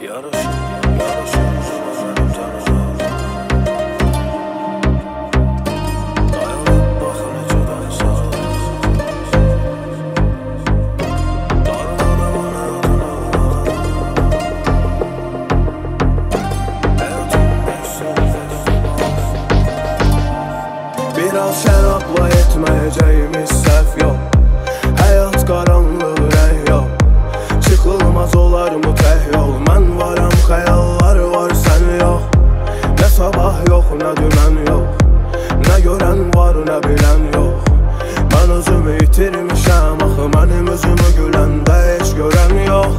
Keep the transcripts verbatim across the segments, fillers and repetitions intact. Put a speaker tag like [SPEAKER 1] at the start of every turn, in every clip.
[SPEAKER 1] Yaraşır, yaraşır üzümə mənim tənha. Dayanıb bax necədən sağ. Darmadan həyatına həyatım bəksəlidir.
[SPEAKER 2] Biraz şərabla etməyəcəyimiz səhv yox. Həyat qaranlıq rəng yox. Çıxılmaz olar mı təh yol. Mən varam, xəyallar var, sən yox. Nə sabah yox, nə dünən yox. Nə görən var, nə bilən yox. Mən özümü itirmişəm, axı mənim özümü güləndə heç görən yox.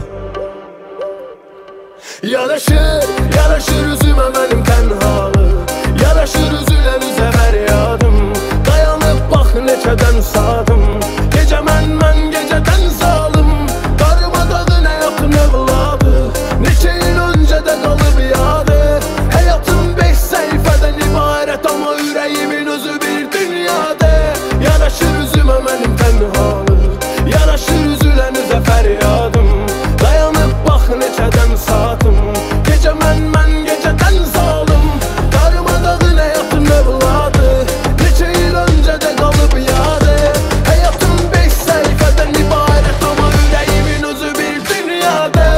[SPEAKER 2] Yaraşır, yaraşır üzümə mənim tənhalıq. Yaraşır üzülən üzə fəryadım. Dayanıb bax neçədən sadım. Gecə mən, mən gecədən zalım. Darmadağın həyatın övladı. Neçə il öncədə qalıb yadı. Həyatım beş səhifədən ibarət, amma ürəyimin özü bir dünyada. Yaraşır üzümə mənim tənhalıq. Yaraşır üzülən üzə fəryadım. Dayanıb bax neçədən sadım. Gecə mən, mən gecədən zalım. Darmadağın həyatın övladı. Neçə il öncədə qalıb yadı. Həyatım beş səhifədən ibarət, amma ürəyimin özü bir dünyada.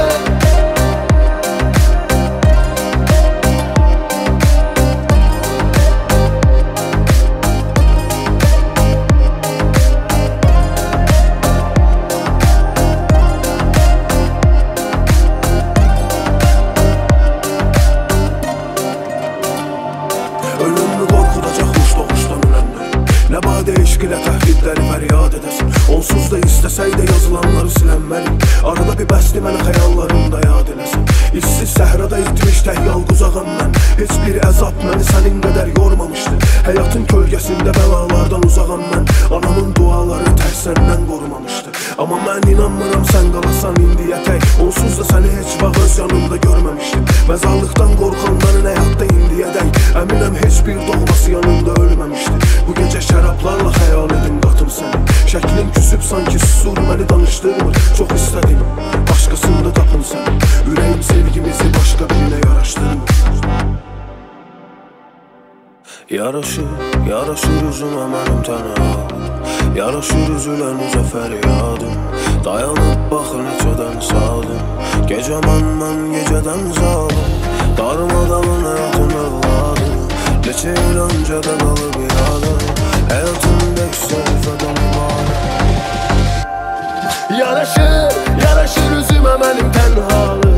[SPEAKER 2] Ölümlü qorxudacaq uç doğuşdan ölənlər. Nə badə eşq ilə təhdidləri fəryad edəsin. Onsuz da istəsək də yazılanları silənməli. Arada bir bəsli mənə xəyallarımda yad eləsin. İşsiz səhrada itmiş tək yalquzağam mən. Heç bir əzab məni sənin qədər yormamışdı. Həyatın kölgəsində bəlalardan uzağam mən. Anamın duaları tək səndən qorumamışdı. Amma mən inanmıram sən qalasan indiyə tək. Onsuz da səni heç vaxt öz yanımda görməmişdim. Məzarlıqdan qorxanların həyatda indiyədək. Əminəm heç bir doğması yanımda ölməmişdi. Bu gecə şərablarla xəyal edim qatım səni. Şəklin küsüb sanki susur məni danışdırmır. Çox istədim başqasında tapın səni. Ürəyim sevgimizi başqa birinə yaraşdırmır.
[SPEAKER 1] Yaraşır, yaraşır üzümə mənim tənha. Yaraşır üzülən üzə fəryadım. Dayanıb bax neçədən sadım. Gecə mən, mən gecədən zalım. Darmadağın həyatın övladı. Neçə il öncədə qalıb yadı. Həyatım beş səhifədən ibarət.
[SPEAKER 2] Yaraşır, yaraşır üzümə mənim tənhalıq.